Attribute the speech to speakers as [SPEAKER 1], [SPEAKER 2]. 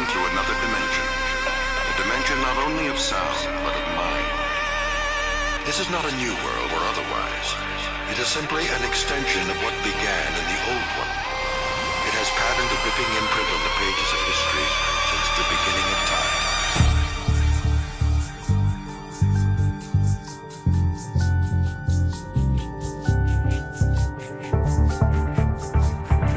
[SPEAKER 1] through another dimension. A dimension not only of sound, but of mind. This is not a new world or otherwise. It is simply an extension of what began in the old one. It has patterned a gripping imprint on the pages of history since the